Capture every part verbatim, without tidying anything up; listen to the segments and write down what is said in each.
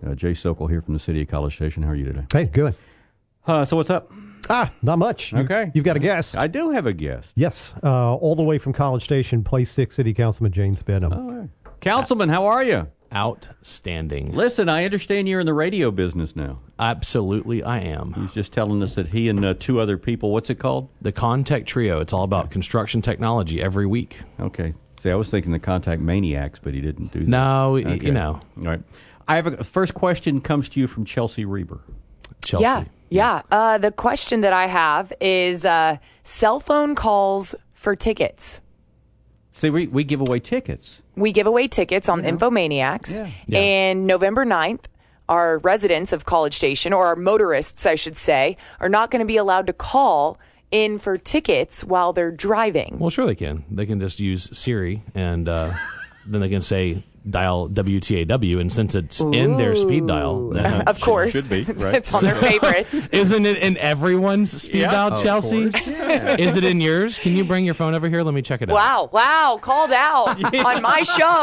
Uh, Jay Sokol here from the city of College Station. How are you today? Hey, good. Uh, so what's up? Ah, not much. You, Okay. You've got a guest. I do have a guest. Yes, uh, all the way from College Station, Place six, City Councilman James Benham. All right. Councilman, how are you? Outstanding. Listen, I understand you're in the radio business now. Absolutely, I am. He's just telling us that he and uh, two other people, what's it called? The Contech Trio. It's all about construction technology every week. Okay. See, I was thinking the Contact Maniacs, but he didn't do that. No, y- Okay. you know. All right. I have a first question comes to you from Chelsea Reber. Chelsea. Yeah, yeah. Uh, the question that I have is uh, cell phone calls for tickets. See, we, we give away tickets. We give away tickets on Infomaniacs. Yeah. Yeah. And November ninth, our residents of College Station, or our motorists, I should say, are not going to be allowed to call in for tickets while they're driving. Well, sure they can. They can just use Siri, and uh, then they can say dial W T A W, and since it's in their speed dial, then Of course. should be, right? It's on their favorites. isn't it in everyone's speed Yeah, dial, of Chelsea? course, yeah. Is it in yours? Can you bring your phone over here? Let me check it out. Wow, wow, called out on my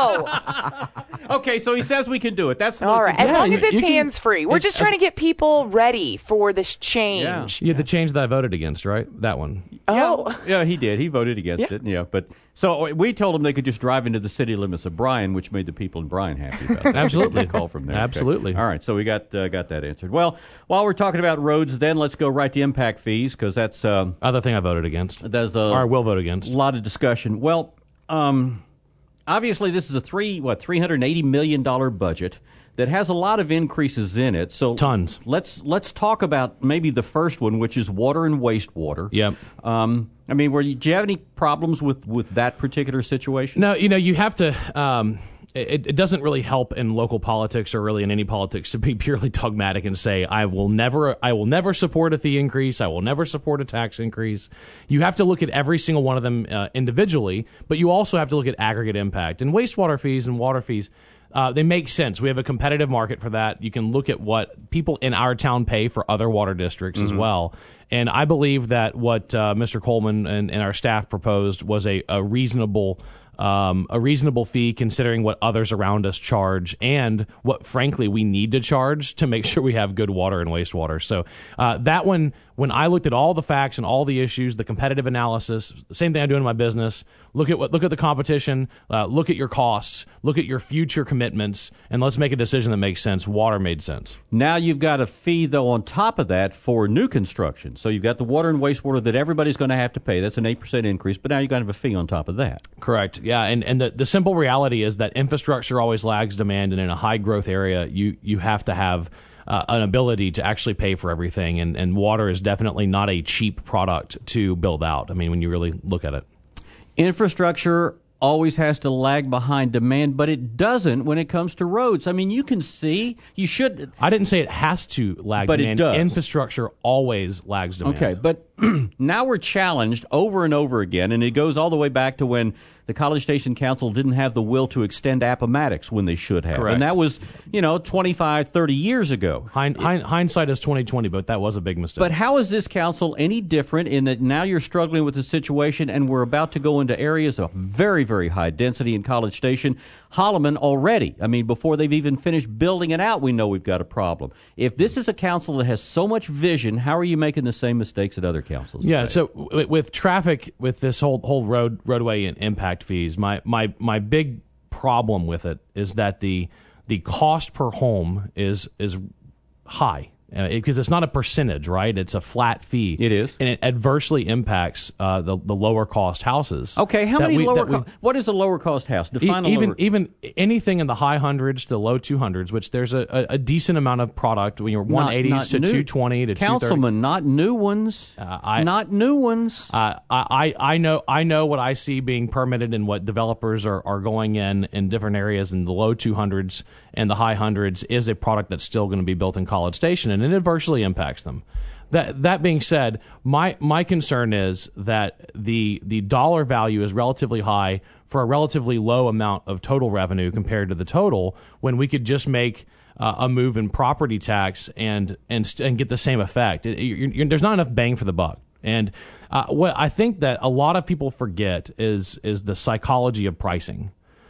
show. Okay, so he says we can do it. That's the All most right, as Yeah, long you- as it's you can- hands-free. We're just trying to get people ready for this change. You had the change that I voted against, right? That one. Oh, Yeah, he did. He voted against Yeah. it. Yeah, but so we told him they could just drive into the city limits of Bryan, which made the people in Bryan happy about it. Absolutely. Call from there. Okay. Absolutely. All right, so we got uh, got that answered. Well, while we're talking about roads, then let's go right to impact fees because that's uh, Other thing I voted against. there's a Or I will vote against. lot of discussion. Well, um, obviously this is a three what three hundred eighty million dollar budget that has a lot of increases in it. So Tons. Let's let's talk about maybe the first one, which is water and wastewater. Yep. Um, I mean, were you, do you have any problems with, with that particular situation? No, you know, you have to. Um, it, it doesn't really help in local politics or really in any politics to be purely dogmatic and say I will never, I will never support a fee increase. I will never support a tax increase. You have to look at every single one of them uh, individually, but you also have to look at aggregate impact. And wastewater fees and water fees, uh, they make sense. We have a competitive market for that. You can look at what people in our town pay for other water districts as well. And I believe that what uh, Mister Coleman and, and our staff proposed was a, a reasonable um, a reasonable fee considering what others around us charge and what, frankly, we need to charge to make sure we have good water and wastewater. So uh, that one, when I looked at all the facts and all the issues, the competitive analysis, same thing I do in my business, look at what look at the competition, uh, look at your costs, look at your future commitments, and let's make a decision that makes sense. Water made sense. Now you've got a fee, though, on top of that for new construction. So you've got the water and wastewater that everybody's going to have to pay. That's an eight percent increase, but now you've got to have a fee on top of that. Correct. Yeah, and, and the, the simple reality is that infrastructure always lags demand, and in a high-growth area, you, you have to have uh, an ability to actually pay for everything, and, and water is definitely not a cheap product to build out, I mean, when you really look at it. Infrastructure always has to lag behind demand, but it doesn't when it comes to roads. I mean, you can see, you should... I didn't say it has to lag But it demand. does. Infrastructure always lags demand. Okay, but now we're challenged over and over again, and it goes all the way back to when the College Station Council didn't have the will to extend Appomattox when they should have. Correct. And that was, you know, twenty-five, thirty years ago. Hind, hind, hindsight is twenty twenty, but that was a big mistake. But how is this council any different in that now you're struggling with the situation and we're about to go into areas of very, very high density in College Station? Holloman already, I mean, before they've even finished building it out, we know we've got a problem. If this is a council that has so much vision, how are you making the same mistakes that other councils have Yeah, made? so with, with traffic, with this whole whole road roadway and impact fees, my, my my big problem with it is that the the cost per home is is high. Because uh, it, it's not a percentage, right? It's a flat fee. It is. And it adversely impacts uh, the, the lower cost houses. Okay, how that many we- lower that we- cost? What is a lower cost house? E- Define a even lower. even anything in the high hundreds to low two hundreds, which there's a, a, a decent amount of product when you're Not- one eighties not to new- two twenty to two thirty. Councilman, not new ones. Uh, I- not new ones. Uh, I, I know I know what I see being permitted and what developers are, are going in in different areas in the low two hundreds and the high hundreds is a product that's still going to be built in College Station, and it adversely impacts them. That that being said, my my concern is that the the dollar value is relatively high for a relatively low amount of total revenue compared to the total, when we could just make uh, a move in property tax and and and get the same effect. It, you're, you're, there's not enough bang for the buck. And uh, what I think that a lot of people forget is is the psychology of pricing.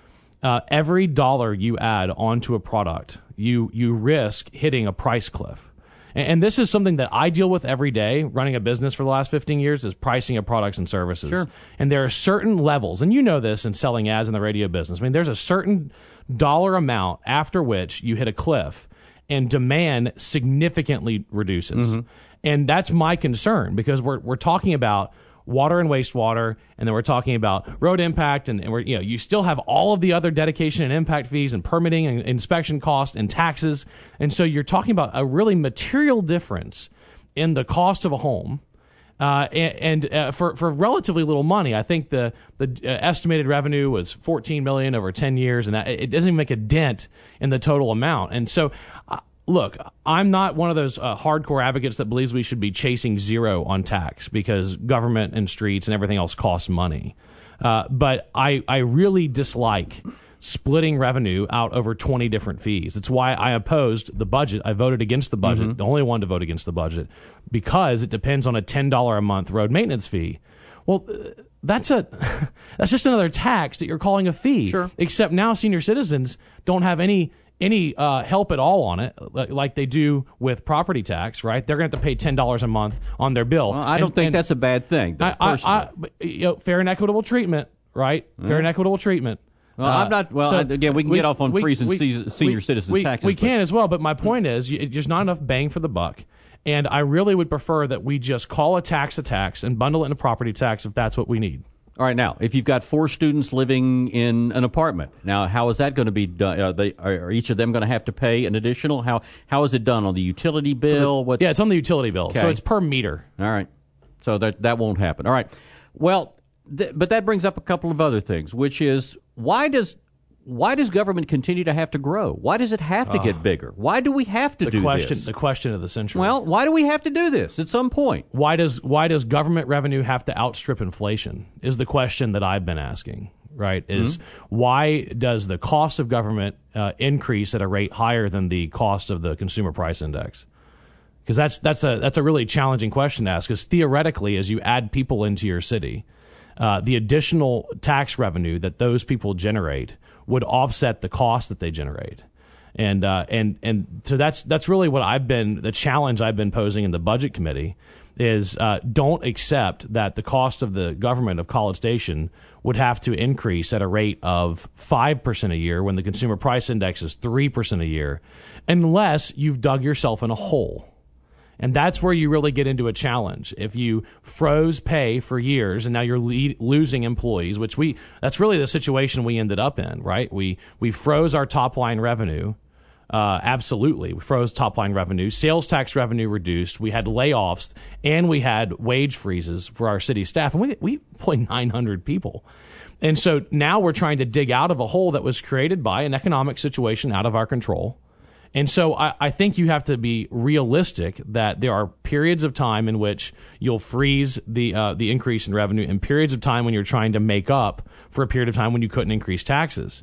uh, every dollar you add onto a product, you you risk hitting a price cliff. And, and this is something that I deal with every day running a business for the last fifteen years is pricing of products and services. Sure. And there are certain levels, and you know this in selling ads in the radio business. I mean, there's a certain dollar amount after which you hit a cliff and demand significantly reduces. Mm-hmm. And that's my concern because we're we're talking about water and wastewater, and then we're talking about road impact, and, and we're you know you still have all of the other dedication and impact fees and permitting and inspection costs and taxes, and so you're talking about a really material difference in the cost of a home, uh, and, and uh, for for relatively little money. I think the the uh, estimated revenue was fourteen million dollars over ten years, and that, it doesn't even make a dent in the total amount, and so. Uh, Look, I'm not one of those uh, hardcore advocates that believes we should be chasing zero on tax because government and streets and everything else costs money. Uh, but I, I really dislike splitting revenue out over twenty different fees. It's why I opposed the budget. I voted against the budget, mm-hmm. the only one to vote against the budget, because it depends on a ten dollars a month road maintenance fee. Well, that's a that's just another tax that you're calling a fee. Sure. Except now senior citizens don't have any any uh, help at all on it, like they do with property tax, right? They're going to have to pay ten dollars a month on their bill. Well, I don't and, think and that's a bad thing. I, I, I, you know, fair and equitable treatment, right? Mm. Fair and equitable treatment. Well, uh, I'm not. Well, so again, we can we, get off on we, freezing we, senior we, citizen we, taxes. We can as well, but my point is, you, there's not enough bang for the buck. And I really would prefer that we just call a tax a tax and bundle it into property tax if that's what we need. All right, now, if you've got four students living in an apartment, now how is that going to be done? Are, they, are each of them going to have to pay an additional? How How is it done? On the utility bill? What's, yeah, it's on the utility bill, okay. So it's per meter. All right, so that that won't happen. All right, well, th- but that brings up a couple of other things, which is why does why does government continue to have to grow? Why does it have to uh, get bigger? Why do we have to the do question, this? The question of the century. Well, why do we have to do this at some point? Why does why does government revenue have to outstrip inflation is the question that I've been asking, right? Is mm-hmm. why does the cost of government uh, increase at a rate higher than the cost of the consumer price index? Because that's, that's, a, that's a really challenging question to ask, because theoretically, as you add people into your city, uh, the additional tax revenue that those people generate would offset the cost that they generate. And uh, and and so that's that's really what I've been the challenge I've been posing in the budget committee is uh, don't accept that the cost of the government of College Station would have to increase at a rate of five percent a year when the consumer price index is three percent a year, unless you've dug yourself in a hole. And that's where you really get into a challenge. If you froze pay for years and now you're le- losing employees, which we that's really the situation we ended up in, right? We we froze our top line revenue. Uh, absolutely. We froze top line revenue. Sales tax revenue reduced. We had layoffs and we had wage freezes for our city staff. And we, we employ nine hundred people. And so now we're trying to dig out of a hole that was created by an economic situation out of our control. And so I, I think you have to be realistic that there are periods of time in which you'll freeze the uh, the increase in revenue and periods of time when you're trying to make up for a period of time when you couldn't increase taxes.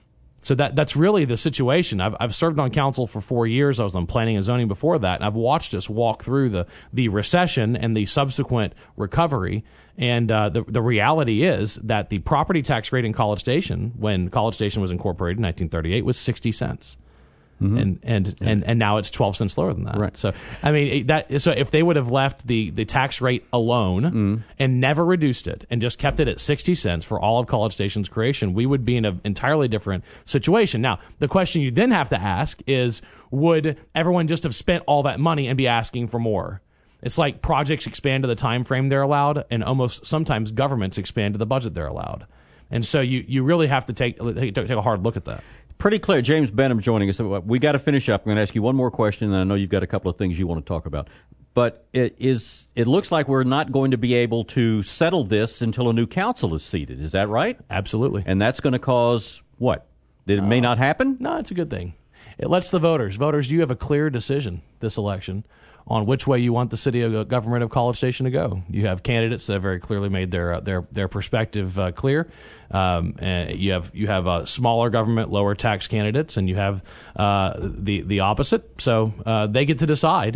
So that that's really the situation. I've I've served on council for four years. I was on planning and zoning before that, and I've watched us walk through the, the recession and the subsequent recovery. And uh, the the reality is that the property tax rate in College Station, when College Station was incorporated in nineteen thirty-eight, was sixty cents. Mm-hmm. And and, yeah. and and now it's twelve cents lower than that. Right. So I mean that. So if they would have left the, the tax rate alone mm. and never reduced it and just kept it at sixty cents for all of College Station's creation, we would be in an entirely different situation. Now the question you then have to ask is: would everyone just have spent all that money and be asking for more? It's like projects expand to the time frame they're allowed, and almost sometimes governments expand to the budget they're allowed. And so you, you really have to take take a hard look at that. Pretty clear. James Benham joining us. We got to finish up. I'm going to ask you one more question, and I know you've got a couple of things you want to talk about. But it is it looks like we're not going to be able to settle this until a new council is seated. Is that right? Absolutely. And that's going to cause what? That it uh, may not happen? No, it's a good thing. It lets the voters. Voters, you have a clear decision this election on which way you want the city of government of College Station to go. You have candidates that have very clearly made their uh, their their perspective uh, clear. Um, and you have you have uh, smaller government, lower tax candidates, and you have uh, the the opposite. So uh, they get to decide.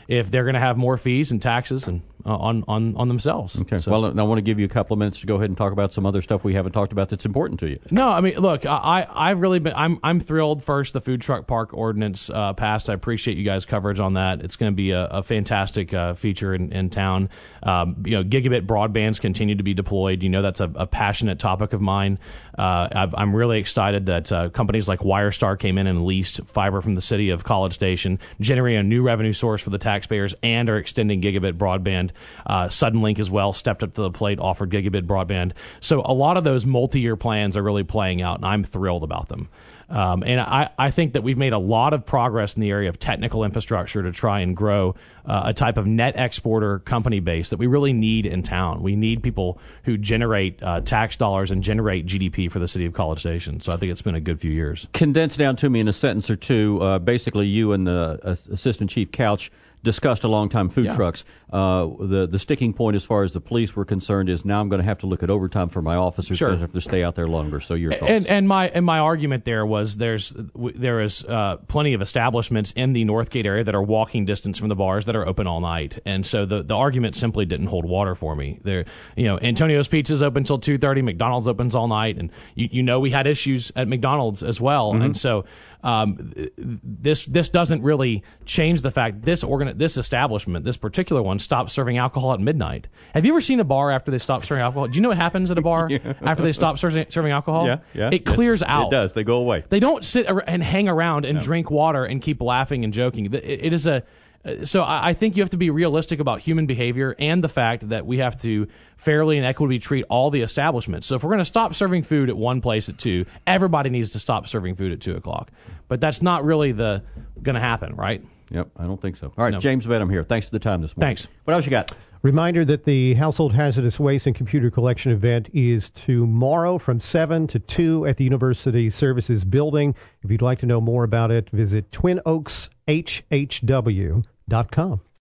if they're going to have more fees and taxes and uh, on, on on themselves. Okay. So, well, I want to give you a couple of minutes to go ahead and talk about some other stuff we haven't talked about that's important to you. No, I mean, look, I I've really been I'm I'm thrilled. First, the food truck park ordinance uh, passed. I appreciate you guys' coverage on that. It's going to be a, a fantastic uh, feature in, in town. Um, you know, gigabit broadbands continue to be deployed. You know, that's a, a passionate topic of mine. Uh, I've, I'm really excited that uh, companies like Wirestar came in and leased fiber from the city of College Station, generating a new revenue source for the taxpayers, and are extending gigabit broadband. Uh, Suddenlink as well stepped up to the plate, offered gigabit broadband. So a lot of those multi-year plans are really playing out, and I'm thrilled about them. Um, and I, I think that we've made a lot of progress in the area of technical infrastructure to try and grow uh, a type of net exporter company base that we really need in town. We need people who generate uh, tax dollars and generate G D P for the city of College Station. So I think it's been a good few years. Condense down to me in a sentence or two. Uh, basically, you and the uh, Assistant Chief Couch discussed a long time food Yeah. trucks. Uh, the the sticking point as far as the police were concerned is now I'm going to have to look at overtime for my officers. Sure. Going to have to stay out there longer. So your thoughts? And and my and my argument there was there's there is uh, plenty of establishments in the Northgate area that are walking distance from the bars that are open all night, and so the, the argument simply didn't hold water for me. There, you know, Antonio's Pizza's open until two thirty. McDonald's opens all night, and you, you know we had issues at McDonald's as well, Mm-hmm. and so. Um, this this doesn't really change the fact this organ this establishment, this particular one, stopped serving alcohol at midnight. Have you ever seen a bar after they stop serving alcohol? Do you know what happens at a bar Yeah. after they stop serving, serving alcohol? Yeah, yeah. It clears It- out. It does. They go away. They don't sit ar- and hang around and drink water and keep laughing and joking. It, it is a so I I think you have to be realistic about human behavior and the fact that we have to fairly and equitably treat all the establishments. So if we're going to stop serving food at one place at two, everybody needs to stop serving food at two o'clock. But that's not really the going to happen, right? Yep, I don't think so. All right, No. James Benham here. Thanks for the time this morning. Thanks. What else you got? Reminder that the Household Hazardous Waste and Computer Collection event is tomorrow from seven to two at the University Services Building. If you'd like to know more about it, visit twin oaks h h w dot com.